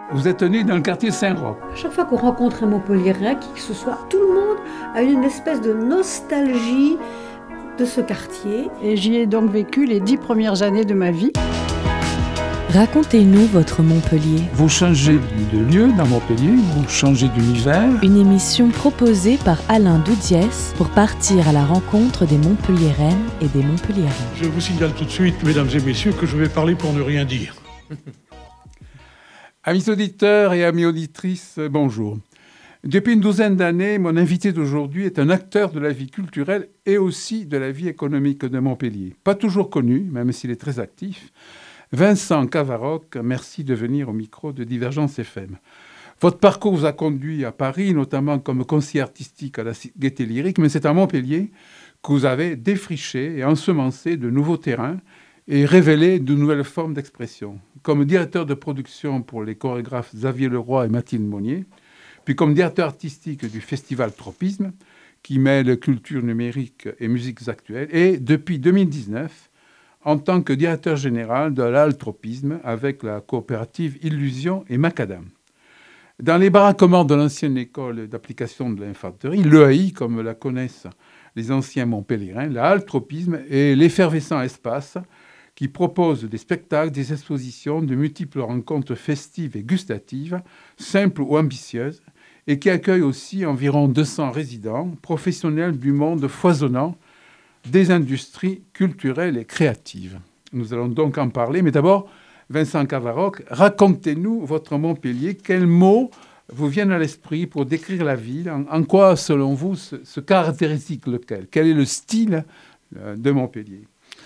Vous êtes né dans le quartier Saint-Roch. À chaque fois qu'on rencontre un Montpelliérain, qui que ce soit, tout le monde a une espèce de nostalgie de ce quartier. Et j'y ai donc vécu les 10 premières années de ma vie. Racontez-nous votre Montpellier. Vous changez de lieu dans Montpellier, vous changez d'univers. Une émission proposée par Alain Doudiès pour partir à la rencontre des Montpelliéraines et des Montpelliérains. Je vous signale tout de suite, mesdames et messieurs, que je vais parler pour ne rien dire. Amis auditeurs et amis auditrices, bonjour. Depuis une douzaine d'années, mon invité d'aujourd'hui est un acteur de la vie culturelle et aussi de la vie économique de Montpellier. Pas toujours connu, même s'il est très actif. Vincent Cavaroc, merci de venir au micro de Divergence FM. Votre parcours vous a conduit à Paris, notamment comme conseiller artistique à la Gaîté Lyrique, mais c'est à Montpellier que vous avez défriché et ensemencé de nouveaux terrains et révélé de nouvelles formes d'expression. Comme directeur de production pour les chorégraphes Xavier Leroy et Mathilde Monnier, puis comme directeur artistique du festival Tropisme, qui mêle culture numérique et musiques actuelles, et depuis 2019, en tant que directeur général de l'Altropisme avec la coopérative Illusion et Macadam. Dans les baraquements de l'ancienne école d'application de l'infanterie, l'EAI, comme la connaissent les anciens Montpelliérains, l'Altropisme est l'effervescent espace qui propose des spectacles, des expositions, de multiples rencontres festives et gustatives, simples ou ambitieuses, et qui accueille aussi environ 200 résidents, professionnels du monde foisonnant, des industries culturelles et créatives. Nous allons donc en parler, mais d'abord, Vincent Cavaroc, racontez-nous votre Montpellier. Quels mots vous viennent à l'esprit pour décrire la ville? En quoi, selon vous, se caractérise lequel? Quel est le style de Montpellier?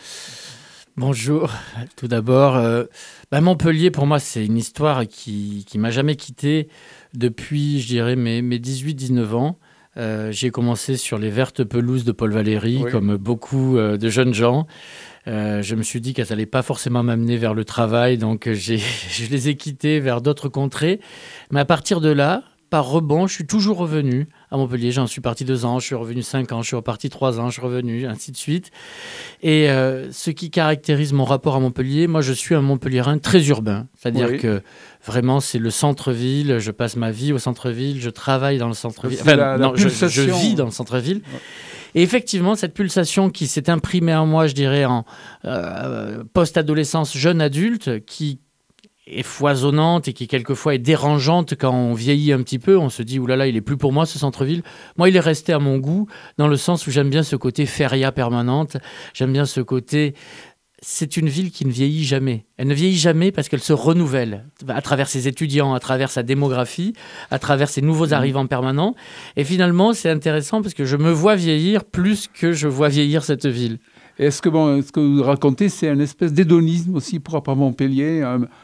Bonjour, tout d'abord. Montpellier, pour moi, c'est une histoire qui m'a jamais quitté depuis, je dirais, mes 18-19 ans. J'ai commencé sur les vertes pelouses de Paul Valéry, oui, comme beaucoup de jeunes gens. Je me suis dit qu'elles n'allaient pas forcément m'amener vers le travail, donc je les ai quittées vers d'autres contrées. Mais à partir de là, par rebond, je suis toujours revenu à Montpellier. J'en suis parti 2 ans, je suis revenu 5 ans, je suis reparti 3 ans, je suis revenu, ainsi de suite. Et ce qui caractérise mon rapport à Montpellier, moi je suis un Montpelliérain très urbain. C'est-à-dire oui, que vraiment c'est le centre-ville, je passe ma vie au centre-ville, je travaille dans le centre-ville. Je vis dans le centre-ville. Ouais. Et effectivement, cette pulsation qui s'est imprimée en moi, je dirais, en post-adolescence, jeune adulte, qui est foisonnante et qui quelquefois est dérangeante quand on vieillit un petit peu. On se dit, oulala, il est plus pour moi ce centre-ville. Moi, il est resté à mon goût dans le sens où j'aime bien ce côté feria permanente. J'aime bien ce côté... C'est une ville qui ne vieillit jamais. Elle ne vieillit jamais parce qu'elle se renouvelle à travers ses étudiants, à travers sa démographie, à travers ses nouveaux arrivants permanents. Et finalement, c'est intéressant parce que je me vois vieillir plus que je vois vieillir cette ville. Est-ce que vous racontez, c'est une espèce d'hédonisme aussi propre à Montpellier,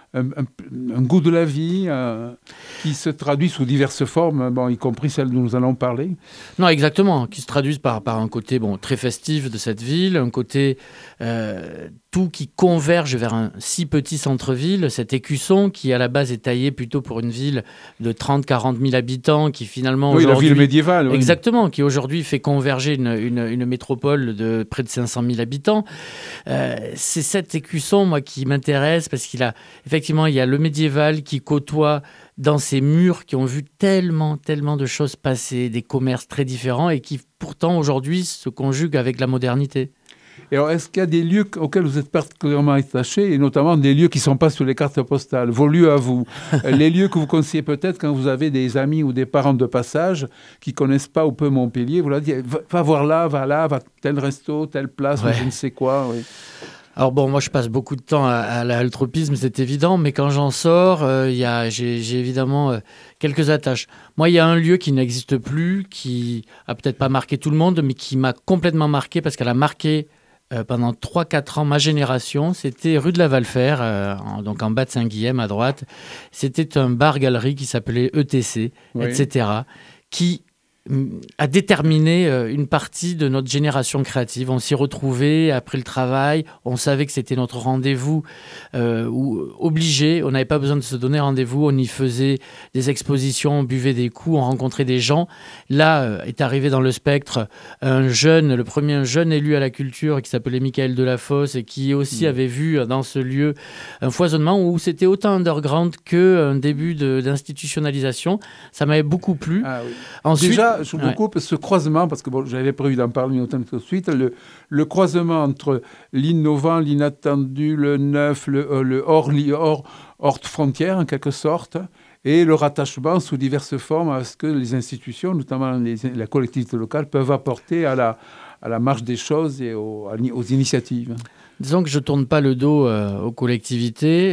un goût de la vie qui se traduit sous diverses formes, y compris celles dont nous allons parler? Non, exactement, qui se traduisent par un côté très festif de cette ville, un côté tout qui converge vers un si petit centre-ville, cet écusson qui à la base est taillé plutôt pour une ville de 30-40 000 habitants, qui finalement oui, aujourd'hui... la ville médiévale. Oui. Exactement, qui aujourd'hui fait converger une métropole de près de 500 000 habitants. C'est cet écusson, moi, qui m'intéresse parce qu'il a... Effectivement, il y a le médiéval qui côtoie dans ces murs qui ont vu tellement de choses passer, des commerces très différents et qui pourtant aujourd'hui se conjuguent avec la modernité. Et alors, est-ce qu'il y a des lieux auxquels vous êtes particulièrement attachés, et notamment des lieux qui ne sont pas sur les cartes postales, vos lieux à vous, les lieux que vous conseillez peut-être quand vous avez des amis ou des parents de passage qui ne connaissent pas ou peu Montpellier, vous leur dites va voir là, va tel resto, telle place, ouais, ou je ne sais quoi. Oui. Alors bon, moi je passe beaucoup de temps à l'altropisme, c'est évident, mais quand j'en sors, j'ai évidemment quelques attaches. Moi, il y a un lieu qui n'existe plus, qui a peut-être pas marqué tout le monde, mais qui m'a complètement marqué parce qu'elle a marqué pendant 3-4 ans ma génération. C'était rue de la Valfer, donc en bas de Saint-Guilhem à droite. C'était un bar-galerie qui s'appelait ETC, oui, etc., qui a déterminé une partie de notre génération créative. On s'y retrouvait après le travail, on savait que c'était notre rendez-vous obligé, on n'avait pas besoin de se donner rendez-vous, on y faisait des expositions, on buvait des coups, on rencontrait des gens. Là est arrivé dans le spectre le premier jeune élu à la culture qui s'appelait Michael Delafosse et qui aussi avait vu dans ce lieu un foisonnement où c'était autant underground qu'un début d'institutionnalisation. Ça m'avait beaucoup plu. Ah, oui. Ensuite, déjà, je vous coupe ce croisement, parce que j'avais prévu d'en parler tout de suite, le croisement entre l'innovant, l'inattendu, le neuf, le hors de frontières, en quelque sorte, et le rattachement sous diverses formes à ce que les institutions, notamment la collectivité locale, peuvent apporter à la marche des choses et aux initiatives. Disons que je ne tourne pas le dos aux collectivités.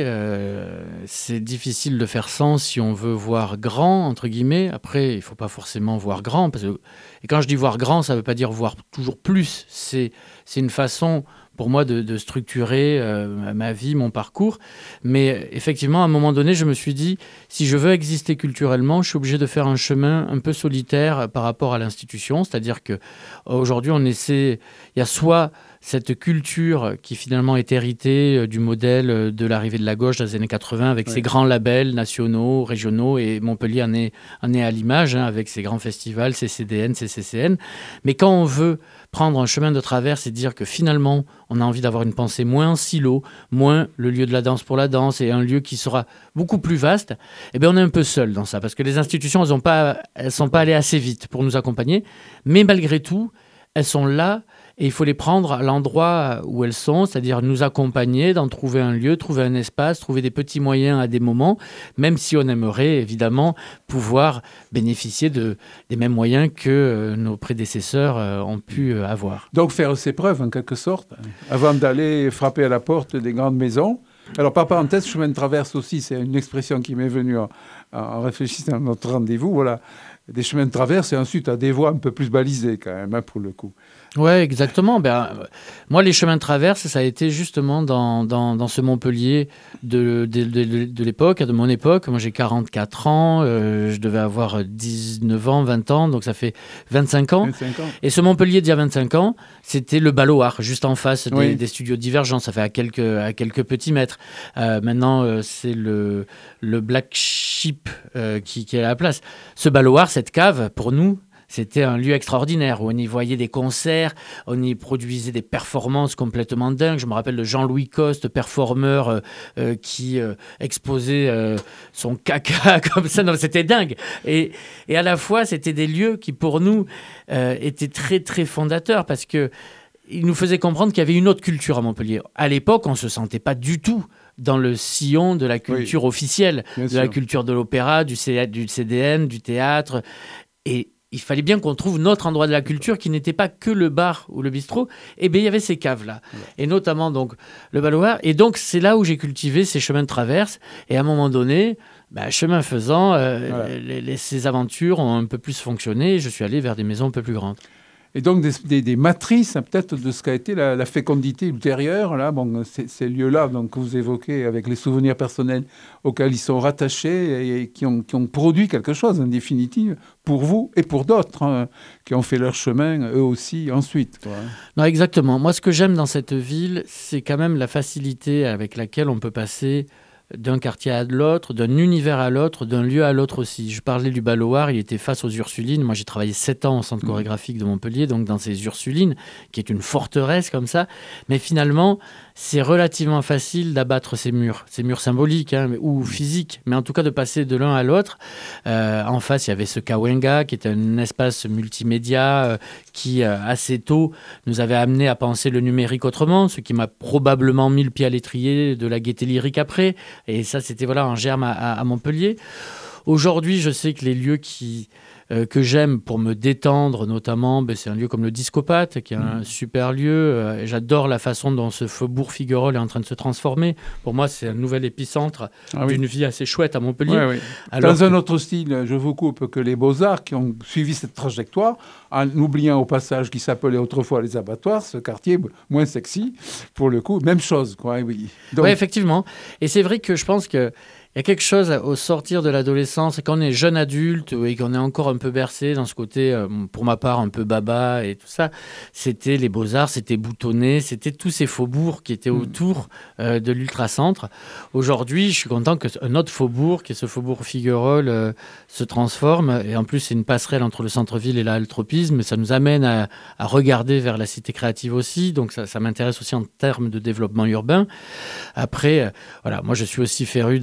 C'est difficile de faire sens si on veut voir grand, entre guillemets. Après, il ne faut pas forcément voir grand. Et quand je dis voir grand, ça ne veut pas dire voir toujours plus. C'est une façon pour moi de structurer ma vie, mon parcours. Mais effectivement, à un moment donné, je me suis dit, si je veux exister culturellement, je suis obligé de faire un chemin un peu solitaire par rapport à l'institution. C'est-à-dire qu'aujourd'hui, il y a soit cette culture qui finalement est héritée du modèle de l'arrivée de la gauche dans les années 80 avec ses grands labels nationaux, régionaux, et Montpellier en est à l'image, avec ses grands festivals, ses CDN, ses CCN. Mais quand on veut prendre un chemin de traverse et dire que finalement on a envie d'avoir une pensée moins en silo, moins le lieu de la danse pour la danse et un lieu qui sera beaucoup plus vaste, eh bien on est un peu seul dans ça parce que les institutions elles sont pas allées assez vite pour nous accompagner, mais malgré tout elles sont là. Et il faut les prendre à l'endroit où elles sont, c'est-à-dire nous accompagner, d'en trouver un lieu, trouver un espace, trouver des petits moyens à des moments, même si on aimerait évidemment pouvoir bénéficier des mêmes moyens que nos prédécesseurs ont pu avoir. Donc faire ses preuves en quelque sorte, avant d'aller frapper à la porte des grandes maisons. Alors par parenthèse, chemin de traverse aussi, c'est une expression qui m'est venue en réfléchissant à notre rendez-vous. Voilà, des chemins de traverse et ensuite à des voies un peu plus balisées quand même, pour le coup. Ouais, exactement. Moi, les chemins de traverse, ça a été justement dans ce Montpellier de l'époque, de mon époque. Moi, j'ai 44 ans, je devais avoir 19 ans, 20 ans, donc ça fait 25 ans. 25 ans. Et ce Montpellier d'il y a 25 ans, c'était le Balloar, juste en face des studios Divergence. Ça fait à quelques petits mètres. Maintenant, c'est le Black Sheep qui est à la place. Ce Balloar, cette cave, pour nous, c'était un lieu extraordinaire où on y voyait des concerts, on y produisait des performances complètement dingues. Je me rappelle de Jean-Louis Coste, performeur qui exposait son caca comme ça. Non, c'était dingue. Et à la fois, c'était des lieux qui, pour nous, étaient très, très fondateurs parce que il nous faisait comprendre qu'il y avait une autre culture à Montpellier. À l'époque, on ne se sentait pas du tout dans le sillon de la culture officielle, la culture de l'opéra, du CDN, du théâtre. Et il fallait bien qu'on trouve notre endroit de la culture qui n'était pas que le bar ou le bistrot. Et bien, il y avait ces caves-là. Et notamment, donc, le Balloar. Et donc, c'est là où j'ai cultivé ces chemins de traverse. Et à un moment donné, chemin faisant, ces aventures ont un peu plus fonctionné. Et je suis allé vers des maisons un peu plus grandes. Et donc des matrices, peut-être, de ce qu'a été la fécondité ultérieure, là, ces lieux-là donc, que vous évoquez avec les souvenirs personnels auxquels ils sont rattachés et qui ont produit quelque chose, en définitive, pour vous et pour d'autres, qui ont fait leur chemin, eux aussi, ensuite. Non, exactement. Moi, ce que j'aime dans cette ville, c'est quand même la facilité avec laquelle on peut passer d'un quartier à l'autre, d'un univers à l'autre, d'un lieu à l'autre aussi. Je parlais du Balloar, il était face aux Ursulines. Moi, j'ai travaillé 7 ans au centre chorégraphique de Montpellier, donc dans ces Ursulines, qui est une forteresse comme ça. Mais finalement, c'est relativement facile d'abattre ces murs symboliques ou physiques, mais en tout cas de passer de l'un à l'autre. En face, il y avait ce Kawenga, qui est un espace multimédia qui, assez tôt, nous avait amené à penser le numérique autrement, ce qui m'a probablement mis le pied à l'étrier de la gaieté lyrique après. Et ça, c'était en germe à Montpellier. Aujourd'hui, je sais que les lieux que j'aime pour me détendre, notamment, c'est un lieu comme le Discopathe, qui est un super lieu. J'adore la façon dont ce faubourg Figuerolles est en train de se transformer. Pour moi, c'est un nouvel épicentre d'une vie assez chouette à Montpellier. Oui. Dans un autre style, je vous coupe, que les Beaux-Arts qui ont suivi cette trajectoire, en oubliant au passage qui s'appelait autrefois les abattoirs, ce quartier moins sexy, pour le coup, même chose. Oui, effectivement. Et c'est vrai que je pense que il y a quelque chose au sortir de l'adolescence, quand on est jeune adulte et qu'on est encore un peu bercé dans ce côté, pour ma part, un peu baba et tout ça, c'était les Beaux-Arts, c'était Boutonné, c'était tous ces faubourgs qui étaient autour de l'ultracentre. Aujourd'hui, je suis content qu'un autre faubourg, qui est ce faubourg Figuerolles, se transforme. Et en plus, c'est une passerelle entre le centre-ville et l'altropisme. Ça nous amène à regarder vers la cité créative aussi. Donc ça m'intéresse aussi en termes de développement urbain. Après, voilà, moi je suis aussi féru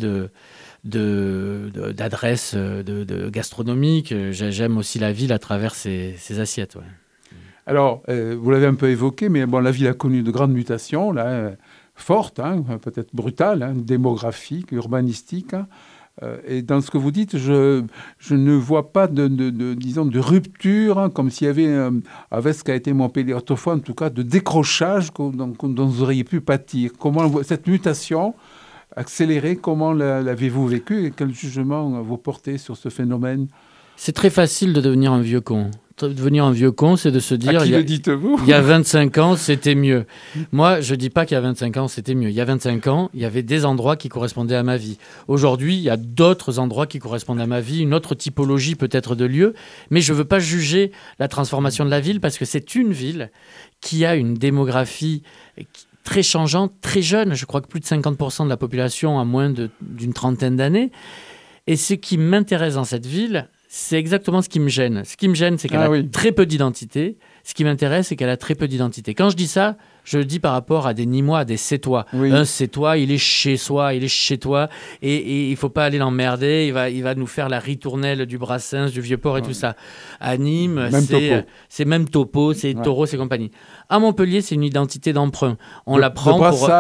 d'adresses de gastronomiques. J'aime aussi la ville à travers ses assiettes. Ouais. Alors, vous l'avez un peu évoqué, mais bon, la ville a connu de grandes mutations, là, fortes, peut-être brutales, démographiques, urbanistiques. Et dans ce que vous dites, je ne vois pas disons, de rupture, comme s'il y avait, avec ce qu'a été Montpellier autrefois, en tout cas, de décrochage dont vous auriez pu pâtir. Comment cette mutation accélérée, comment l'avez-vous vécue et quel jugement vous portez sur ce phénomène ? C'est très facile de devenir un vieux con. Devenir un vieux con, c'est de se dire... À qui le dites-vous ? Il y a 25 ans, c'était mieux. Moi, je ne dis pas qu'il y a 25 ans, c'était mieux. Il y a 25 ans, il y avait des endroits qui correspondaient à ma vie. Aujourd'hui, il y a d'autres endroits qui correspondent à ma vie, une autre typologie peut-être de lieux. Mais je ne veux pas juger la transformation de la ville parce que c'est une ville qui a une démographie très changeante, très jeune. Je crois que plus de 50% de la population a moins d'une trentaine d'années. Et ce qui m'intéresse dans cette ville... c'est exactement ce qui me gêne. Ce qui me gêne, c'est qu'elle a très peu d'identité. Ce qui m'intéresse, c'est qu'elle a très peu d'identité. Quand je dis ça, je le dis par rapport à des Nîmois, à des Sétois. Oui. Un Sétois, il est chez soi, il est chez toi. Et il ne faut pas aller l'emmerder. Il va nous faire la ritournelle du Brassens, du Vieux-Port et tout ça. À Nîmes, c'est même topo, c'est taureau, c'est compagnie. À Montpellier, c'est une identité d'emprunt. On la prend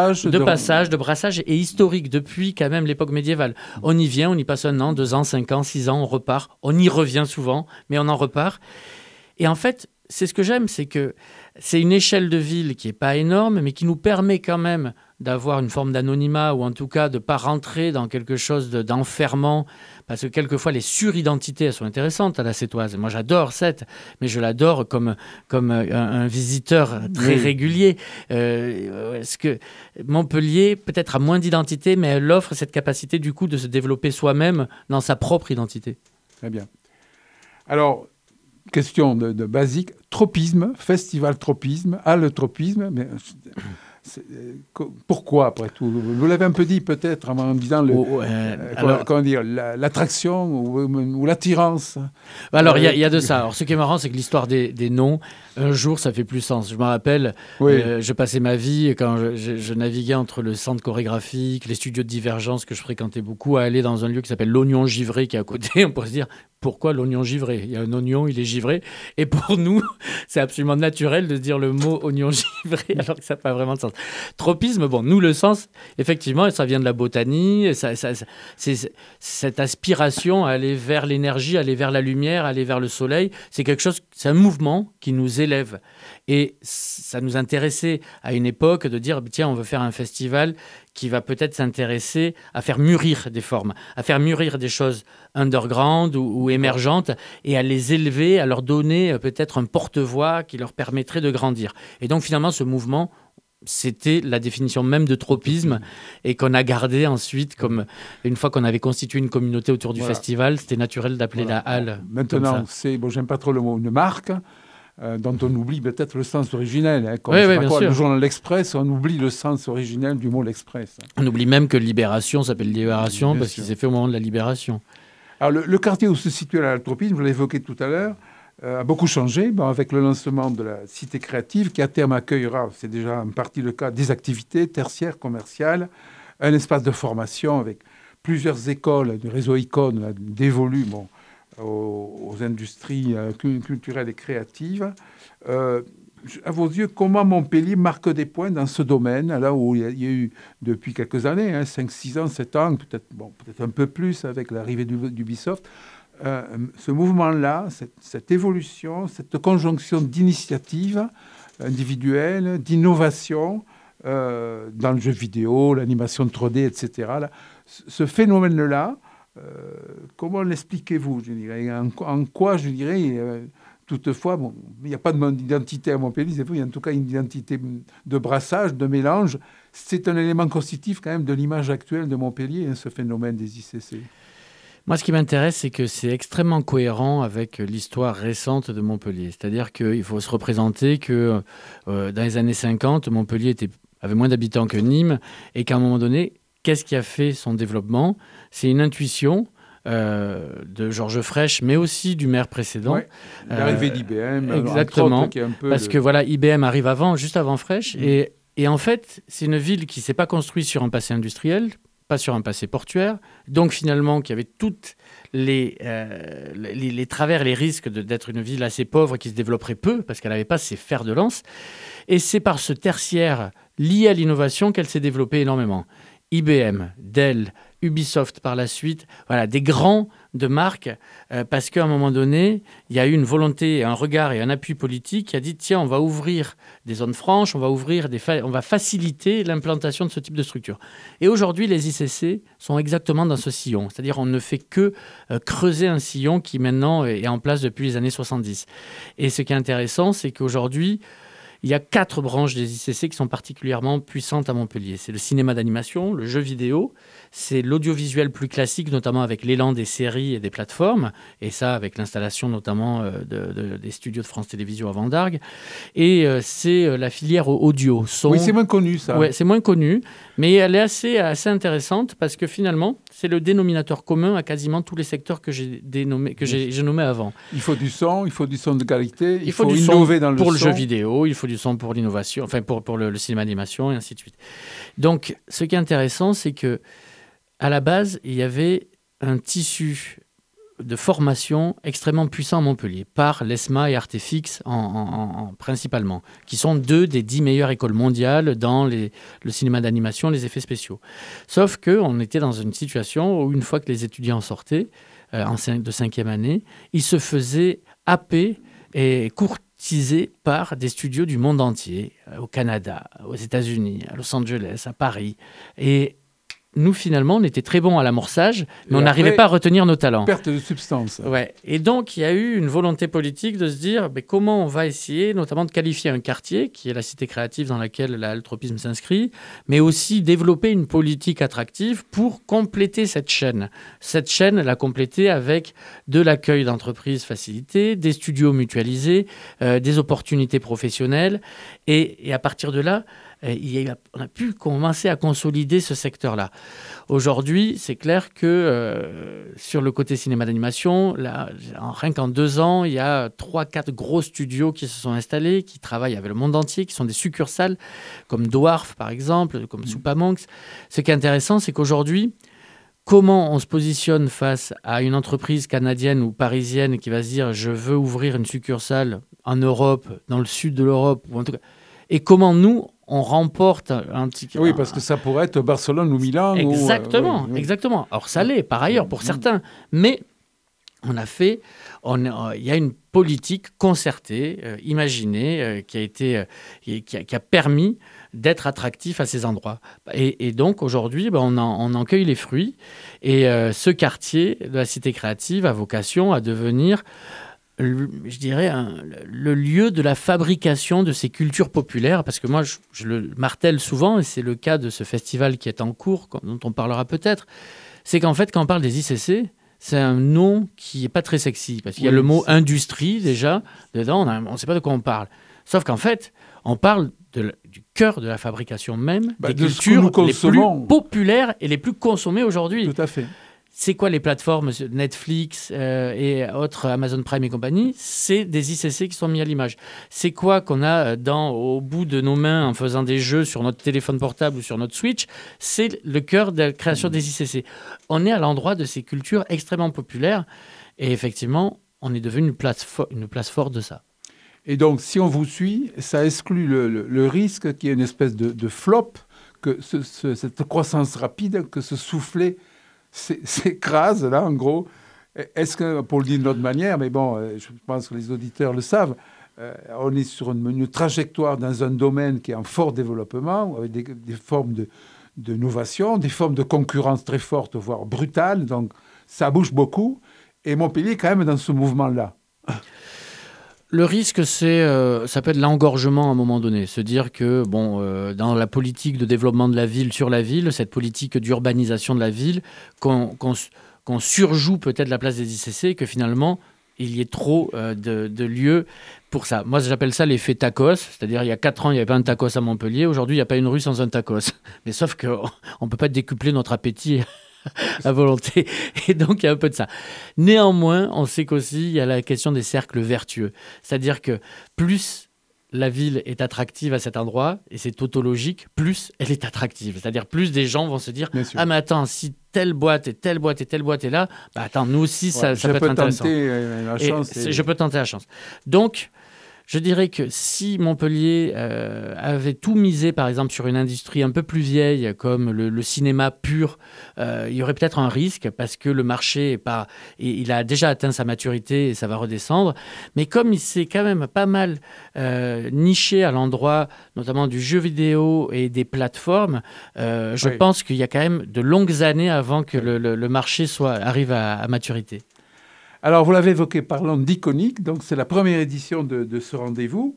de brassage et historique depuis quand même l'époque médiévale. On y vient, on y passe 1 an, 2 ans, 5 ans, 6 ans, on repart. On y revient souvent, mais on en repart. Et en fait, c'est ce que j'aime, c'est que c'est une échelle de ville qui n'est pas énorme, mais qui nous permet quand même d'avoir une forme d'anonymat, ou en tout cas de ne pas rentrer dans quelque chose d'enfermant, parce que quelquefois les suridentités, elles sont intéressantes à la Sétoise. Moi, j'adore Sète, mais je l'adore comme un visiteur très régulier. Est-ce que Montpellier, peut-être, a moins d'identité, mais elle offre cette capacité, du coup, de se développer soi-même dans sa propre identité. Très bien. Alors, question de basique, tropisme, festival tropisme, tropisme, mais pourquoi après tout ? Vous l'avez un peu dit peut-être en disant l'attraction ou l'attirance. Alors il y a de ça. Alors ce qui est marrant, c'est que l'histoire des noms, un jour ça fait plus sens. Je me rappelle, je passais ma vie quand je naviguais entre le centre chorégraphique, les studios de Divergence que je fréquentais beaucoup, à aller dans un lieu qui s'appelle l'Oignon Givré qui est à côté. On pourrait se dire pourquoi l'oignon givré ? Il y a un oignon, il est givré. Et pour nous, c'est absolument naturel de dire le mot oignon givré alors que ça n'a pas vraiment de sens. Tropisme, bon, nous, le sens, effectivement, ça vient de la botanie. C'est cette aspiration à aller vers l'énergie, aller vers la lumière, aller vers le soleil. C'est un mouvement qui nous élève. Et ça nous intéressait à une époque de dire, tiens, on veut faire un festival qui va peut-être s'intéresser à faire mûrir des formes, à faire mûrir des choses underground ou émergentes et à les élever, à leur donner peut-être un porte-voix qui leur permettrait de grandir. Et donc finalement, ce mouvement, c'était la définition même de tropisme et qu'on a gardé ensuite comme une fois qu'on avait constitué une communauté autour du festival, c'était naturel d'appeler la halle. Maintenant, c'est, j'aime pas trop le mot, une marque dont on oublie peut-être le sens originel. Le journal L'Express, on oublie le sens originel du mot L'Express. On oublie même que Libération s'appelle Libération parce qu'il s'est fait au moment de la Libération. Alors, le quartier où se situe la tropisme, je l'ai évoqué tout à l'heure, a beaucoup changé avec le lancement de la cité créative qui à terme accueillera, c'est déjà en partie le cas, des activités tertiaires, commerciales, un espace de formation avec plusieurs écoles, du réseau Icône dévolu aux industries culturelles et créatives. À vos yeux, comment Montpellier marque des points dans ce domaine, là où il y a eu depuis quelques années, 5, 6 ans, 7 ans, peut-être un peu plus avec l'arrivée d'Ubisoft, ce mouvement-là, cette évolution, cette conjonction d'initiatives individuelles, d'innovation dans le jeu vidéo, l'animation 3D, etc. Là, ce phénomène-là, comment l'expliquez-vous, je dirais, en quoi, je dirais, Toutefois, bon, il n'y a pas d'identité à Montpellier, c'est vrai, il y a en tout cas une identité de brassage, de mélange. C'est un élément constitutif quand même de l'image actuelle de Montpellier, ce phénomène des ICC. Moi, ce qui m'intéresse, c'est que c'est extrêmement cohérent avec l'histoire récente de Montpellier. C'est-à-dire qu'il faut se représenter que dans les années 50, Montpellier avait moins d'habitants que Nîmes et qu'à un moment donné, qu'est-ce qui a fait son développement ? C'est une intuition de Georges Frêche, mais aussi du maire précédent. Ouais, l'arrivée d'IBM, exactement, entre autres, qui est un peu parce que voilà, IBM arrive juste avant Frêche, et en fait, c'est une ville qui ne s'est pas construite sur un passé industriel, pas sur un passé portuaire, donc finalement qui avait toutes les travers et les risques d'être une ville assez pauvre qui se développerait peu, parce qu'elle n'avait pas ses fers de lance, et c'est par ce tertiaire lié à l'innovation qu'elle s'est développée énormément. IBM, Dell, Ubisoft par la suite, voilà, des grands de marque, parce qu'à un moment donné, il y a eu une volonté, un regard et un appui politique qui a dit, tiens, on va ouvrir des zones franches, on va faciliter l'implantation de ce type de structure. Et aujourd'hui, les ICC sont exactement dans ce sillon, c'est-à-dire on ne fait que creuser un sillon qui maintenant est en place depuis les années 70. Et ce qui est intéressant, c'est qu'aujourd'hui, il y a 4 branches des ICC qui sont particulièrement puissantes à Montpellier. C'est le cinéma d'animation, le jeu vidéo, c'est l'audiovisuel plus classique, notamment avec l'élan des séries et des plateformes, et ça avec l'installation notamment des studios de France Télévisions à Vendargues. Et c'est la filière audio, son. Oui, c'est moins connu ça. Ouais, c'est moins connu, mais elle est assez intéressante parce que finalement, c'est le dénominateur commun à quasiment tous les secteurs que j'ai nommés avant. Il faut du son de qualité, il faut du innover son dans le pour son. le jeu vidéo, il faut du son pour l'innovation, enfin pour le cinéma d'animation et ainsi de suite. Donc, ce qui est intéressant, c'est que à la base, il y avait un tissu de formation extrêmement puissant à Montpellier, par l'ESMA et Artefix principalement, qui sont 2 des 10 meilleures écoles mondiales dans le cinéma d'animation, les effets spéciaux. Sauf qu'on était dans une situation où, une fois que les étudiants sortaient de 5e année, ils se faisaient happer et courtisés par des studios du monde entier, au Canada, aux États-Unis, à Los Angeles, à Paris. Et nous, finalement, on était très bons à l'amorçage, mais on n'arrivait pas à retenir nos talents. Perte de substance. Ouais. Et donc, il y a eu une volonté politique de se dire comment on va essayer, notamment de qualifier un quartier, qui est la cité créative dans laquelle l'altropisme s'inscrit, mais aussi développer une politique attractive pour compléter cette chaîne. Cette chaîne, la compléter avec de l'accueil d'entreprises facilité, des studios mutualisés, des opportunités professionnelles. Et à partir de là, on a pu commencer à consolider ce secteur-là. Aujourd'hui, c'est clair que sur le côté cinéma d'animation, rien qu'en 2 ans, il y a 3-4 gros studios qui se sont installés, qui travaillent avec le monde entier, qui sont des succursales, comme Dwarf, par exemple, comme Soupamonks. Ce qui est intéressant, c'est qu'aujourd'hui, comment on se positionne face à une entreprise canadienne ou parisienne qui va se dire « je veux ouvrir une succursale en Europe, dans le sud de l'Europe », ou en tout cas, et comment nous, on remporte un petit... Oui, parce que ça pourrait être Barcelone ou Milan. Exactement, oui. exactement. Alors ça l'est, par ailleurs, pour certains. Mais il y a une politique concertée, imaginée, qui a permis d'être attractif à ces endroits. Et donc, aujourd'hui, on en cueille les fruits. Et ce quartier de la Cité créative a vocation à devenir, je dirais, le lieu de la fabrication de ces cultures populaires, parce que moi, je le martèle souvent, et c'est le cas de ce festival qui est en cours, dont on parlera peut-être, c'est qu'en fait, quand on parle des ICC, c'est un nom qui n'est pas très sexy, parce qu'il y a le mot industrie, déjà, dedans, on ne sait pas de quoi on parle. Sauf qu'en fait, on parle du cœur de la fabrication même, des cultures les plus populaires et les plus consommées aujourd'hui. Tout à fait. C'est quoi les plateformes Netflix et autres, Amazon Prime et compagnie? C'est des ICC qui sont mis à l'image. C'est quoi qu'on a au bout de nos mains en faisant des jeux sur notre téléphone portable ou sur notre Switch? C'est le cœur de la création des ICC. On est à l'endroit de ces cultures extrêmement populaires et effectivement, on est devenu une place forte de ça. Et donc, si on vous suit, ça exclut le risque qu'il y ait une espèce de flop, que cette croissance rapide, que ce soufflet s'écrase, là, en gros. Est-ce que, pour le dire d'une autre manière, mais bon, je pense que les auditeurs le savent, on est sur une trajectoire dans un domaine qui est en fort développement, avec des formes de novation, des formes de concurrence très fortes, voire brutales, donc ça bouge beaucoup. Et Montpellier est quand même dans ce mouvement-là. Le risque, ça peut être l'engorgement à un moment donné. Se dire que, dans la politique de développement de la ville sur la ville, cette politique d'urbanisation de la ville, qu'on surjoue peut-être la place des ICC et que finalement, il y ait trop de lieux pour ça. Moi, j'appelle ça l'effet tacos. C'est-à-dire, il y a 4 ans, il n'y avait pas un tacos à Montpellier. Aujourd'hui, il n'y a pas une rue sans un tacos. Mais sauf qu'on ne peut pas décupler notre appétit à volonté. Et donc, il y a un peu de ça. Néanmoins, on sait qu'aussi, il y a la question des cercles vertueux. C'est-à-dire que plus la ville est attractive à cet endroit, et c'est tautologique, plus elle est attractive. C'est-à-dire plus des gens vont se dire « Ah, mais attends, si telle boîte et telle boîte et telle boîte est là, bah attends, nous aussi, ça peut être intéressant. Je peux tenter la chance. » Donc, je dirais que si Montpellier avait tout misé, par exemple, sur une industrie un peu plus vieille, comme le cinéma pur, il y aurait peut-être un risque, parce que le marché il a déjà atteint sa maturité et ça va redescendre. Mais comme il s'est quand même pas mal niché à l'endroit, notamment du jeu vidéo et des plateformes, je pense qu'il y a quand même de longues années avant que le marché arrive à maturité. Alors, vous l'avez évoqué parlant d'Iconic, donc c'est la première édition de ce rendez-vous,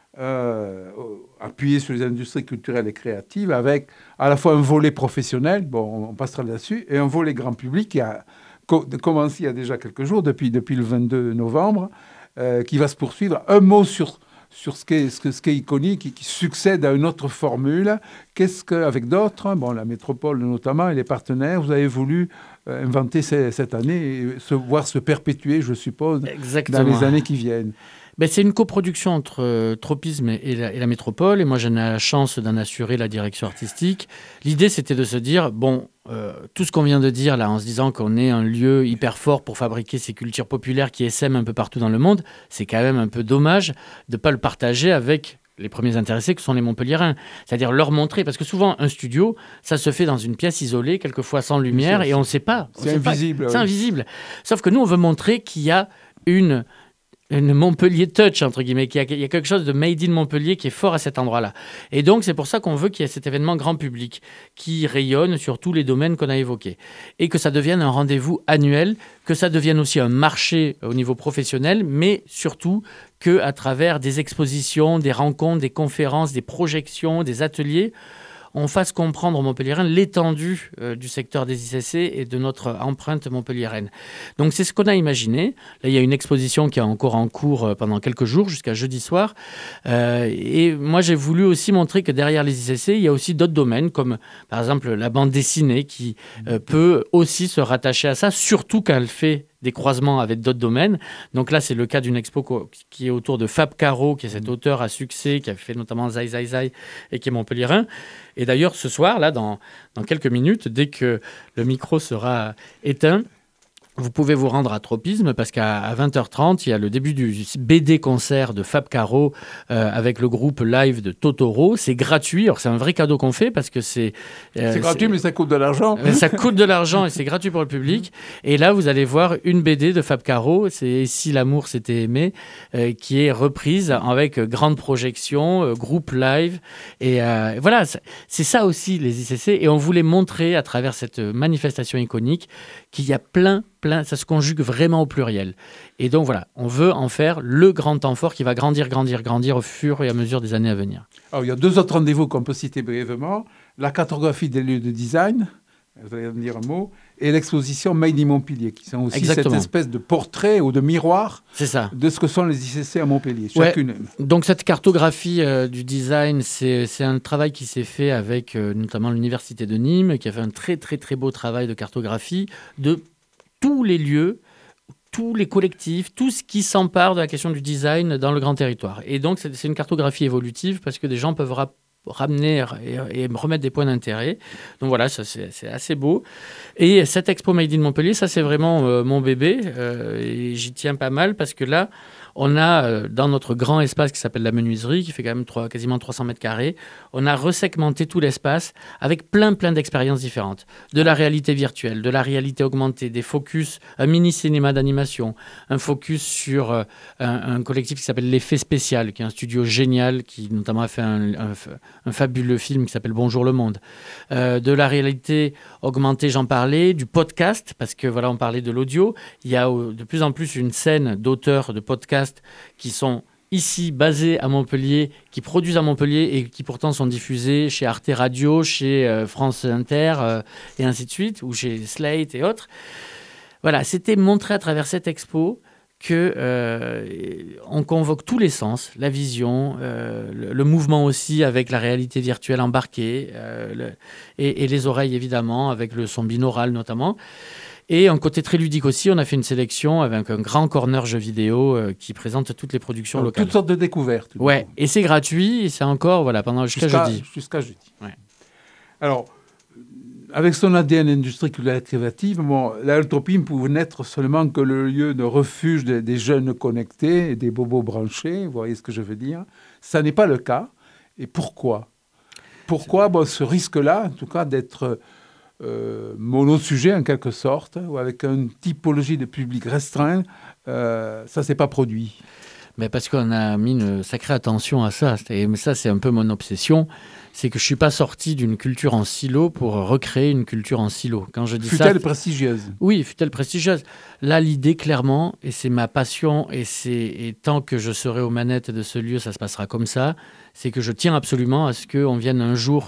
appuyé sur les industries culturelles et créatives, avec à la fois un volet professionnel, on passera là-dessus, et un volet grand public qui a commencé il y a déjà quelques jours, depuis le 22 novembre, qui va se poursuivre. Un mot sur ce qu'est Iconic, qui succède à une autre formule. Qu'est-ce qu'avec d'autres, la métropole notamment et les partenaires, vous avez voulu inventer cette année et voir se perpétuer, je suppose, Exactement. Dans les années qui viennent. C'est une coproduction entre Tropisme et la métropole, et moi j'en ai la chance d'en assurer la direction artistique. L'idée, c'était de se dire, tout ce qu'on vient de dire là, en se disant qu'on est un lieu hyper fort pour fabriquer ces cultures populaires qui essaiment un peu partout dans le monde, c'est quand même un peu dommage de ne pas le partager avec les premiers intéressés, que sont les Montpelliérains. C'est-à-dire leur montrer, parce que souvent, un studio, ça se fait dans une pièce isolée, quelquefois sans lumière, et on ne sait pas. C'est invisible. C'est invisible. Sauf que nous, on veut montrer qu'il y a une Montpellier touch, entre guillemets, qu'il y a quelque chose de made in Montpellier qui est fort à cet endroit-là. Et donc, c'est pour ça qu'on veut qu'il y ait cet événement grand public qui rayonne sur tous les domaines qu'on a évoqués. Et que ça devienne un rendez-vous annuel, que ça devienne aussi un marché au niveau professionnel, mais surtout qu'à travers des expositions, des rencontres, des conférences, des projections, des ateliers, on fasse comprendre aux Montpelliérains l'étendue du secteur des ICC et de notre empreinte montpelliéraine. Donc c'est ce qu'on a imaginé. Là, il y a une exposition qui est encore en cours pendant quelques jours, jusqu'à jeudi soir. Et moi, j'ai voulu aussi montrer que derrière les ICC, il y a aussi d'autres domaines, comme par exemple la bande dessinée, qui peut aussi se rattacher à ça, surtout quand elle fait des croisements avec d'autres domaines. Donc là, c'est le cas d'une expo qui est autour de Fab Caro, qui est cet auteur à succès, qui a fait notamment Zai Zai Zai et qui est montpelliérain. Et d'ailleurs, ce soir, là, dans quelques minutes, dès que le micro sera éteint, vous pouvez vous rendre à Tropisme parce qu'à 20h30, il y a le début du BD-concert de Fab Caro avec le groupe live de Totoro. C'est gratuit. Alors, c'est un vrai cadeau qu'on fait parce que c'est gratuit, mais ça coûte de l'argent. Ça coûte de l'argent et c'est gratuit pour le public. Et là, vous allez voir une BD de Fab Caro, c'est « Si l'amour s'était aimé », qui est reprise avec grande projection, groupe live. Et voilà, c'est ça aussi, les ICC. Et on voulait montrer à travers cette manifestation iconique qu'il y a plein, ça se conjugue vraiment au pluriel. Et donc voilà, on veut en faire le grand temps fort qui va grandir au fur et à mesure des années à venir. Alors, il y a 2 autres rendez-vous qu'on peut citer brièvement. La cartographie des lieux de design, vous allez en dire un mot, et l'exposition Made in Montpellier, qui sont aussi cette espèce de portrait ou de miroir de ce que sont les ICC à Montpellier, chacune. Donc cette cartographie du design, c'est un travail qui s'est fait avec notamment l'Université de Nîmes, qui a fait un très très très beau travail de cartographie de tous les lieux, tous les collectifs, tout ce qui s'empare de la question du design dans le grand territoire. Et donc, c'est une cartographie évolutive parce que des gens peuvent ramener et remettre des points d'intérêt. Donc voilà, ça c'est assez beau. Et cette Expo Made in Montpellier, ça c'est vraiment mon bébé. Et j'y tiens pas mal parce que là, on a dans notre grand espace qui s'appelle la menuiserie, qui fait quand même quasiment 300 mètres carrés, on a resegmenté tout l'espace avec plein d'expériences différentes. De la réalité virtuelle, de la réalité augmentée, des focus, un mini-cinéma d'animation, un focus sur un collectif qui s'appelle l'Effet Spécial, qui est un studio génial, qui notamment a fait un fabuleux film qui s'appelle Bonjour le Monde. De la réalité augmentée, j'en parlais, du podcast, parce que voilà, on parlait de l'audio. Il y a de plus en plus une scène d'auteurs de podcasts podcasts qui sont ici basés à Montpellier, qui produisent à Montpellier et qui pourtant sont diffusés chez Arte Radio, chez France Inter et ainsi de suite, ou chez Slate et autres. Voilà, c'était montrer à travers cette expo qu'on convoque tous les sens, la vision, le mouvement aussi avec la réalité virtuelle embarquée, et les oreilles évidemment, avec le son binaural notamment. Et un côté très ludique aussi, on a fait une sélection avec un grand corner jeux vidéo qui présente toutes les productions locales. Toutes sortes de découvertes. Ouais, et c'est gratuit, et c'est encore jusqu'à jeudi. Jusqu'à jeudi. Ouais. Alors, avec son ADN industrie culturelle créative, la Ultropime pouvait n'être seulement que le lieu de refuge des jeunes connectés et des bobos branchés, vous voyez ce que je veux dire. Ça n'est pas le cas. Et pourquoi ? Pourquoi ce risque-là, en tout cas, d'être monosujet en quelque sorte, ou avec une typologie de public restreint, ça ne s'est pas produit. Mais parce qu'on a mis une sacrée attention à ça. Et ça, c'est un peu mon obsession. C'est que je ne suis pas sorti d'une culture en silo pour recréer une culture en silo. Quand je dis fut-elle prestigieuse ? Oui, fut-elle prestigieuse. Là, l'idée, clairement, et c'est ma passion, et tant que je serai aux manettes de ce lieu, ça se passera comme ça, c'est que je tiens absolument à ce qu'on vienne un jour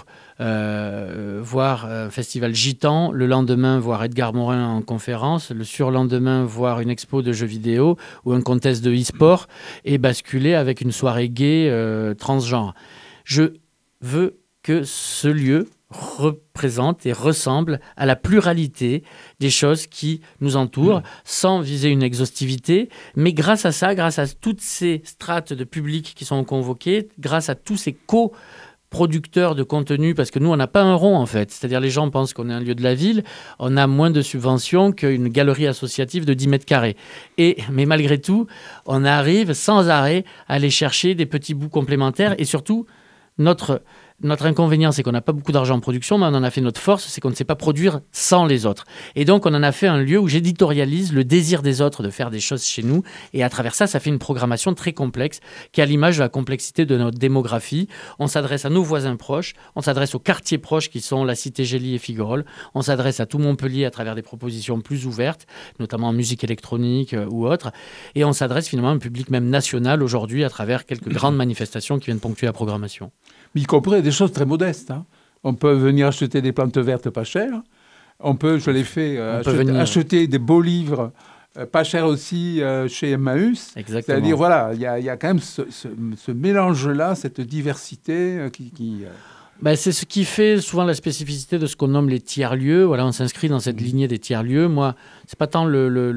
voir un festival gitan, le lendemain voir Edgar Morin en conférence, le surlendemain voir une expo de jeux vidéo ou un contest de e-sport, et basculer avec une soirée gay transgenre. Je veux que ce lieu représente et ressemble à la pluralité des choses qui nous entourent, sans viser une exhaustivité, mais grâce à ça, grâce à toutes ces strates de public qui sont convoquées, grâce à tous ces co-producteurs de contenu, parce que nous, on n'a pas un rond, en fait. C'est-à-dire, les gens pensent qu'on est un lieu de la ville, on a moins de subventions qu'une galerie associative de 10 mètres carrés. Mais malgré tout, on arrive sans arrêt à aller chercher des petits bouts complémentaires, et surtout, notre inconvénient, c'est qu'on n'a pas beaucoup d'argent en production, mais on en a fait notre force, c'est qu'on ne sait pas produire sans les autres. Et donc, on en a fait un lieu où j'éditorialise le désir des autres de faire des choses chez nous. Et à travers ça, ça fait une programmation très complexe, qui est à l'image de la complexité de notre démographie. On s'adresse à nos voisins proches, on s'adresse aux quartiers proches qui sont la Cité Gélie et Figuerolles, on s'adresse à tout Montpellier à travers des propositions plus ouvertes, notamment en musique électronique ou autre. Et on s'adresse finalement à un public même national aujourd'hui à travers quelques grandes manifestations qui viennent ponctuer la programmation. Mais y compris des choses très modestes. Hein. On peut venir acheter des plantes vertes pas chères. On peut, je l'ai fait, acheter des beaux livres pas chers aussi chez Emmaüs. Exactement. C'est-à-dire, voilà, il y a quand même ce mélange-là, cette diversité qui c'est ce qui fait souvent la spécificité de ce qu'on nomme les tiers-lieux. Voilà, on s'inscrit dans cette lignée des tiers-lieux. Moi, c'est pas tant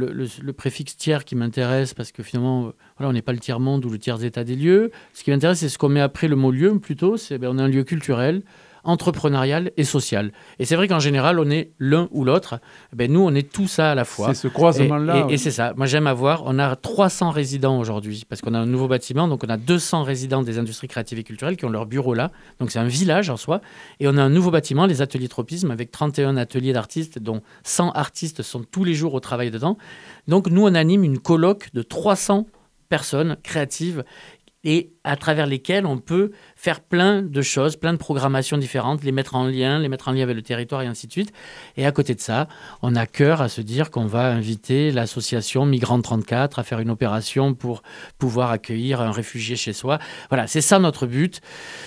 le préfixe tiers qui m'intéresse, parce que finalement, voilà, on n'est pas le tiers-monde ou le tiers-état des lieux. Ce qui m'intéresse, c'est ce qu'on met après le mot lieu, plutôt. On est un lieu culturel, entrepreneurial et social. Et c'est vrai qu'en général, on est l'un ou l'autre. Nous, on est tout ça à la fois. C'est ce croisement-là. Et c'est ça. Moi, j'aime on a 300 résidents aujourd'hui, parce qu'on a un nouveau bâtiment. Donc, on a 200 résidents des industries créatives et culturelles qui ont leur bureau là. Donc, c'est un village en soi. Et on a un nouveau bâtiment, les ateliers Tropisme, avec 31 ateliers d'artistes, dont 100 artistes sont tous les jours au travail dedans. Donc, nous, on anime une colloque de 300 personnes créatives, et à travers lesquels on peut faire plein de choses, plein de programmations différentes, les mettre en lien avec le territoire et ainsi de suite. Et à côté de ça, on a cœur à se dire qu'on va inviter l'association Migrante 34 à faire une opération pour pouvoir accueillir un réfugié chez soi. Voilà, c'est ça notre but.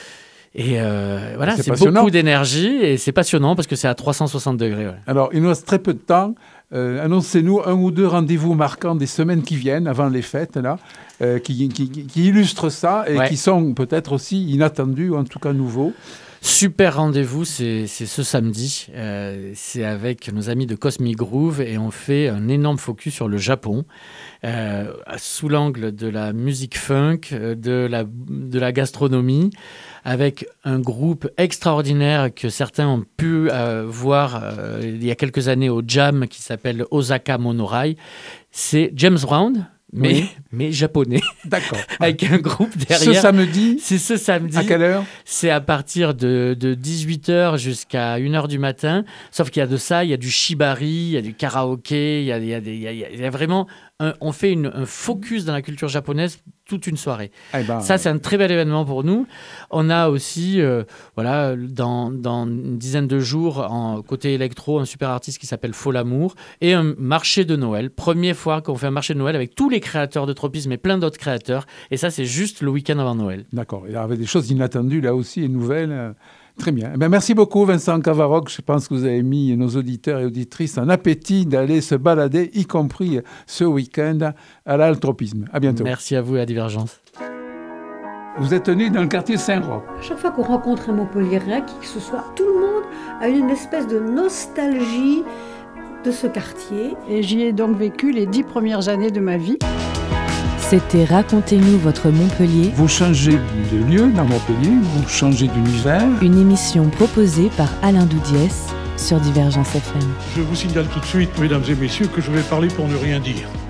Et voilà, c'est beaucoup d'énergie et c'est passionnant parce que c'est à 360 degrés. Ouais. Alors, il nous reste très peu de temps. Annoncez-nous un ou deux rendez-vous marquants des semaines qui viennent, avant les fêtes, là, qui illustrent ça et qui sont peut-être aussi inattendus ou en tout cas nouveaux. Super rendez-vous, c'est ce samedi. C'est avec nos amis de Cosmic Groove et on fait un énorme focus sur le Japon, sous l'angle de la musique funk, de la gastronomie, avec un groupe extraordinaire que certains ont pu voir il y a quelques années au Jam qui s'appelle Osaka Monorail. C'est James Brown, mais japonais. D'accord. Avec un groupe derrière. Ce samedi. C'est ce samedi. À quelle heure ? C'est à partir de 18h jusqu'à 1h du matin. Sauf qu'il y a de ça, il y a du shibari, il y a du karaoké, il y a vraiment... on fait un focus dans la culture japonaise toute une soirée. ben, Ça, c'est un très bel événement pour nous. On a aussi, dans une dizaine de jours, côté électro, un super artiste qui s'appelle Faux l'Amour et un marché de Noël. Première fois qu'on fait un marché de Noël avec tous les créateurs de tropisme et plein d'autres créateurs. Et ça, c'est juste le week-end avant Noël. D'accord. Il y avait des choses inattendues là aussi et nouvelles. Très bien. Eh bien. Merci beaucoup, Vincent Cavaroc. Je pense que vous avez mis nos auditeurs et auditrices en appétit d'aller se balader, y compris ce week-end, à l'altropisme. À bientôt. Merci à vous et à Divergence. Vous êtes tenu dans le quartier Saint-Roch. À chaque fois qu'on rencontre un Montpelliérain, qui que ce soit, tout le monde a une espèce de nostalgie de ce quartier. Et j'y ai donc vécu les 10 premières années de ma vie. C'était Racontez-nous votre Montpellier, Vous changez de lieu dans Montpellier, vous changez d'univers. une émission proposée par Alain Doudiès sur Divergence FM. Je vous signale tout de suite, mesdames et messieurs, que je vais parler pour ne rien dire.